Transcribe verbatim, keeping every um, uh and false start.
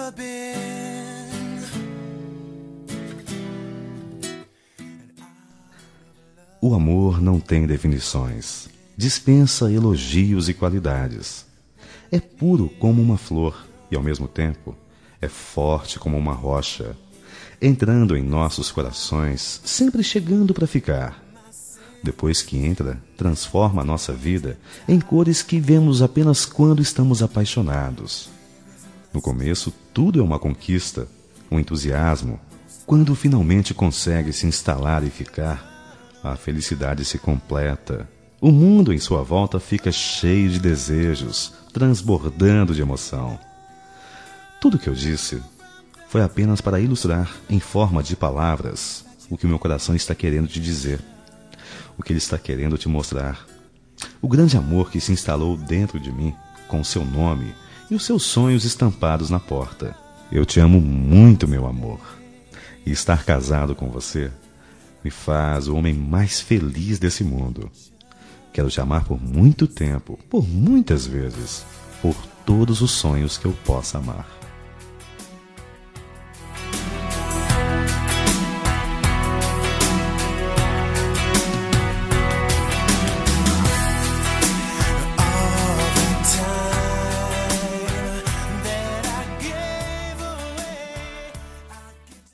ever been. O amor não tem definições, dispensa elogios e qualidades. É puro como uma flor e, ao mesmo tempo, é forte como uma rocha, entrando em nossos corações, sempre chegando para ficar. Depois que entra, transforma a nossa vida em cores que vemos apenas quando estamos apaixonados. No começo, tudo é uma conquista, um entusiasmo. Quando finalmente consegue se instalar e ficar, a felicidade se completa. O mundo em sua volta fica cheio de desejos, transbordando de emoção. Tudo que eu disse foi apenas para ilustrar, em forma de palavras, o que o meu coração está querendo te dizer, o que ele está querendo te mostrar. O grande amor que se instalou dentro de mim, com o seu nome e os seus sonhos estampados na porta. Eu te amo muito, meu amor. E estar casado com você me faz o homem mais feliz desse mundo. Quero te amar por muito tempo, por muitas vezes, por todos os sonhos que eu possa amar.